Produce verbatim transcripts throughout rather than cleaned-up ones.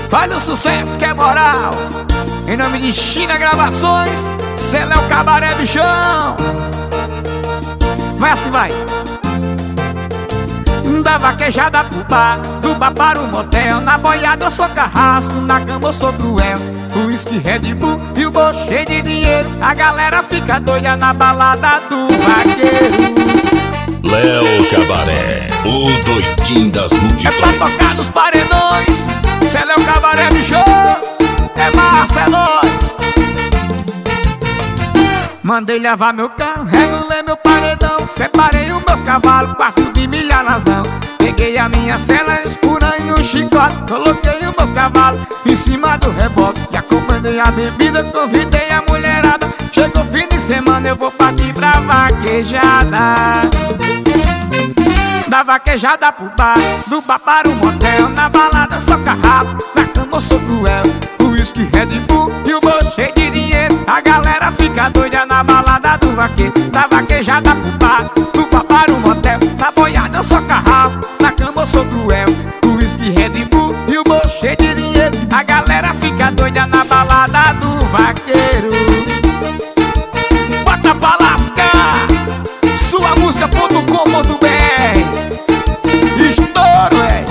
Olha o sucesso que é moral. Em nome de China Gravações, Cê Léo Cabaré Bichão. Vai assim, vai. Da vaquejada pro bar, do bar para o motel. Na boiada eu sou carrasco, na cama eu sou cruel. O whisky, Red Bull e o bolso cheio de dinheiro. A galera fica doida na balada do vaqueiro. Léo Cabaré, o doidinho das multidões. É pra tocar nos paredões, Cê Léo Cabaré Bichão. É massa, é nóis. Mandei lavar meu carro, regulei meu paredão. Separei os meus cavalos, quarto de milha razão. Peguei a minha cela escura e um chicote. Coloquei os meus cavalos em cima do reboque. E acompanhei a bebida, convidei a mulherada. Chegou fim de semana, eu vou partir pra vaquejada. Da vaquejada pro bar, do bar para o motel. Na balada sou carrasco, na cama eu sou cruel. O whisky, Red Bull e o bolso cheio de dinheiro. A galera fica doida na balada do vaqueiro. Da vaquejada pro bar, do bar para o motel. Na boiada eu sou carrasco, na cama eu sou cruel. O whisky, Red Bull e o bolso cheio de dinheiro. A galera fica doida na balada do vaqueiro. Bota pra lascar, sua música ponto com ponto br. Estouro, é.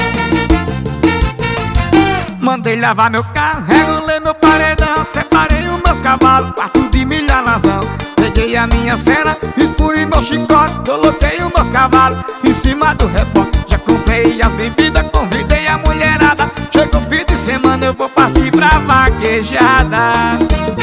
Mandei lavar meu carro, regulei meu paredão. Separei os meus cavalos, quarto de milha razão. Peguei a minha cena, expuri meu chicote. Coloquei os meus cavalos em cima do rebote. Já comprei as bebidas, convidei a mulherada. Chegou fim de semana, eu vou partir pra vaquejada.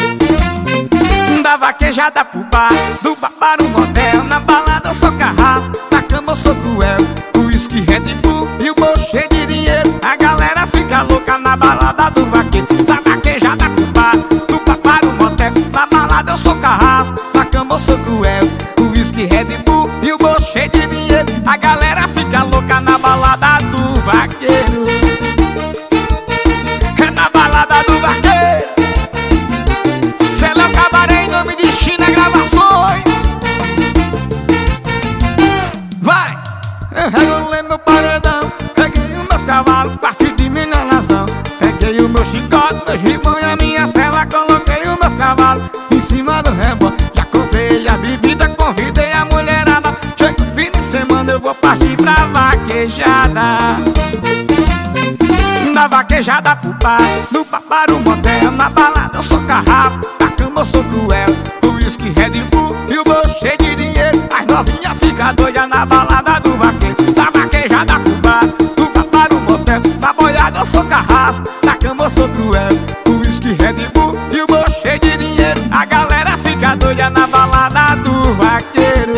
Da vaquejada pro bar, do bar para o motel. Na balada eu sou carrasco, na cama eu sou cruel. O whisky, Red Bull e o bolso cheio de dinheiro. A galera fica louca na balada do vaqueiro. Da vaquejada pro bar, do bar para o motel. Na balada eu sou carrasco, na cama eu sou cruel. O whisky, Red Bull e o bolso cheio de dinheiro. A galera fica louca na balada do vaqueiro. É na balada do vaqueiro. Cê Léo Cabaré em nome de China Gravações. Vai! Eu regulei meu paredão. Peguei os meus cavalos, quarto de milha razão. Peguei o meu chicote, meu ribão e a minha cela. Coloquei os meus cavalos em cima do rebote. Já comprei a bebida, convidei a mulherada. Chega o fim de semana, eu vou partir pra vaquejada. Da vaquejada pro bar, do bar para o motel. Na balada eu sou carrasco, na cama eu sou cruel. O whisky, Red Bull e o bolso cheio de dinheiro. As novinhas ficam doidas na balada do vaqueiro. Da vaquejada pro bar, do bar para o motel. Na boiada eu sou carrasco, na cama eu sou cruel. O whisky, Red Bull e o bolso cheio de dinheiro. A galera fica doida na balada do vaqueiro.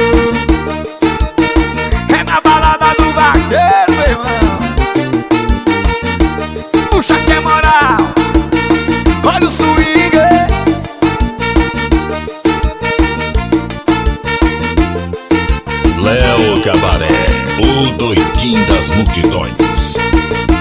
É na balada do vaqueiro, meu irmão. Puxa que é moral, olha o swing. Léo Cabaré, o doidinho das multidões.